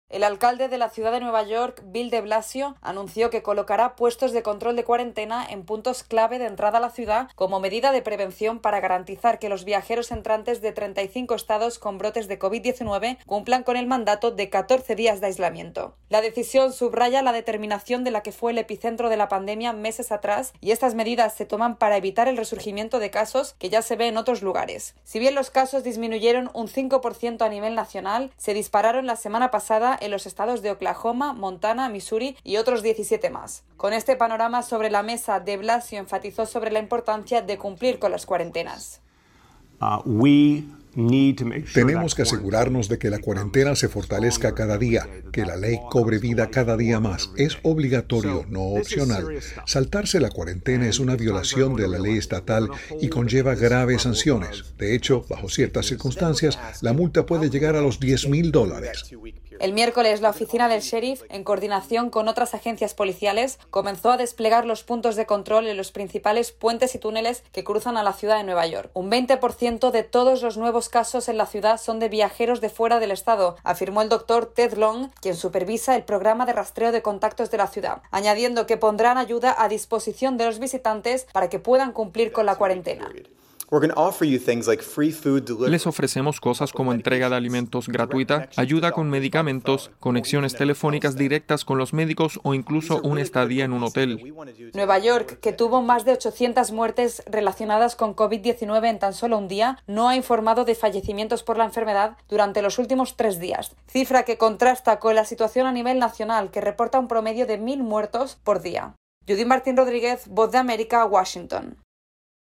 El alcalde de la ciudad de Nueva York, Bill de Blasio, anunció que colocará puestos de control de cuarentena en puntos clave de entrada a la ciudad como medida de prevención para garantizar que los viajeros entrantes de 35 estados con brotes de COVID-19 cumplan con el mandato de 14 días de aislamiento. La decisión subraya la determinación de la que fue el epicentro de la pandemia meses atrás, y estas medidas se toman para evitar el resurgimiento de casos que ya se ve en otros lugares. Si bien los casos disminuyeron un 5% a nivel nacional, se dispararon la semana pasada en los estados de Oklahoma, Montana, Missouri y otros 17 más. Con este panorama sobre la mesa, de Blasio enfatizó sobre la importancia de cumplir con las cuarentenas. Tenemos que asegurarnos de que la cuarentena se fortalezca cada día, que la ley cobre vida cada día más. Es obligatorio, no opcional. Saltarse la cuarentena es una violación de la ley estatal y conlleva graves sanciones. De hecho, bajo ciertas circunstancias, la multa puede llegar a los $10,000. El miércoles, la oficina del sheriff, en coordinación con otras agencias policiales, comenzó a desplegar los puntos de control en los principales puentes y túneles que cruzan a la ciudad de Nueva York. Un 20% de todos los nuevos casos en la ciudad son de viajeros de fuera del estado, afirmó el doctor Ted Long, quien supervisa el programa de rastreo de contactos de la ciudad, añadiendo que pondrán ayuda a disposición de los visitantes para que puedan cumplir con la cuarentena. Les ofrecemos cosas como entrega de alimentos gratuita, ayuda con medicamentos, conexiones telefónicas directas con los médicos o incluso una estadía en un hotel. Nueva York, que tuvo más de 800 muertes relacionadas con COVID-19 en tan solo un día, no ha informado de fallecimientos por la enfermedad durante los últimos 3 días, cifra que contrasta con la situación a nivel nacional, que reporta un promedio de 1.000 muertos por día. Judith Martín Rodríguez, Voz de América, Washington.